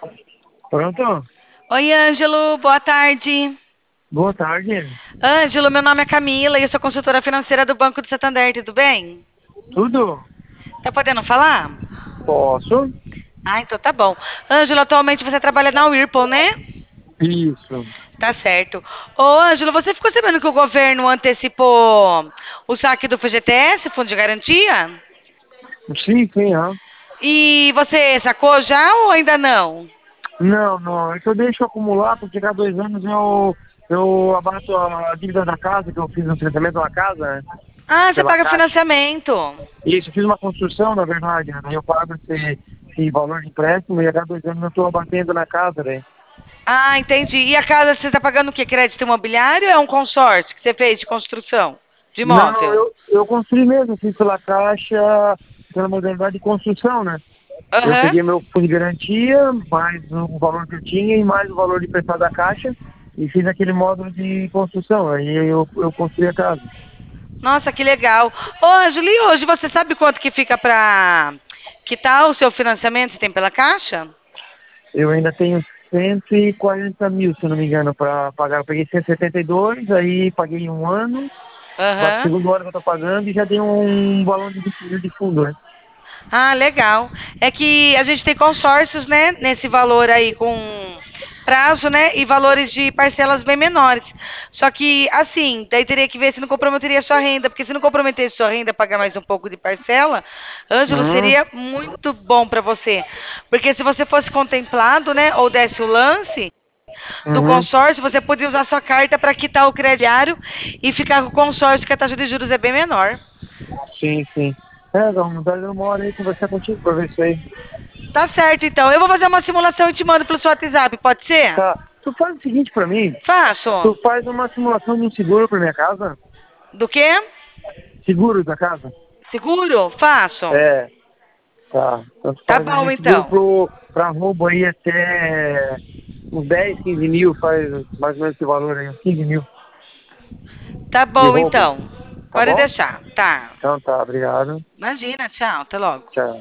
Pronto? Oi, Ângelo, boa tarde. Boa tarde. Ângelo, meu nome é Camila e eu sou consultora financeira do Banco do Santander, tudo bem? Tudo? Tá podendo falar? Posso? Ah, então tá bom. Ângelo, atualmente você trabalha na Whirlpool, né? Isso. Tá certo. Ô, Ângelo, você ficou sabendo que o governo antecipou o saque do FGTS, Fundo de Garantia? Sim, sim, ah. E você sacou já ou ainda não? Não, não. É que eu deixo acumular, porque cada 2 anos eu abato a dívida da casa, que eu fiz no financiamento da casa, né? Ah, você Pela paga Caixa. financiamento. Isso, eu fiz uma construção, na verdade, né? Daí eu pago esse valor de empréstimo e a cada 2 anos eu estou abatendo na casa, né? Ah, entendi. E a casa você está pagando o quê? Crédito imobiliário ou é um consórcio que você fez de construção? De Não, imóvel? eu construí mesmo, fiz pela Caixa, pela modalidade de construção, né? Eu Aham. peguei meu fundo de garantia, mais o valor que eu tinha e mais o valor de prestado da caixa e fiz aquele módulo de construção. Aí eu construí a casa. Nossa, que legal. Ô, Ângelo, e hoje você sabe quanto que fica para quitar o seu financiamento que tem pela Caixa? Eu ainda tenho 140 mil, se eu não me engano, para pagar. Eu peguei 172, aí paguei um ano, vai pro Aham. segundo ano que eu tô pagando e já dei um valor de 20 mil de fundo, né? Ah, legal. É que a gente tem consórcios, né, nesse valor aí com prazo, né, e valores de parcelas bem menores. Só que, assim, daí teria que ver se não comprometeria a sua renda, porque se não comprometer sua renda, pagar mais um pouco de parcela, Ângelo, Uhum, seria muito bom para você. Porque se você fosse contemplado, né, ou desse o lance do uhum, consórcio, você podia usar sua carta para quitar o crediário e ficar com o consórcio, que a taxa de juros é bem menor. sim, sim. É, dá uma hora aí conversar contigo pra ver isso aí. Tá certo, então. Eu vou fazer uma simulação e te mando pelo seu WhatsApp, pode ser? Tá, tu faz o seguinte pra mim, Faço. tu faz uma simulação de um seguro pra minha casa? Do quê? Seguro da casa? Seguro? Faço. É, tá. Então tu Tá faz bom, ali seguro então. pra roubo aí até uns 10, 15 mil, faz mais ou menos esse valor aí, uns 15 mil Tá de bom, roubo, então. tá Pode bom? deixar. Tá. Então tá, obrigado. Imagina, tchau. Até logo. Tchau.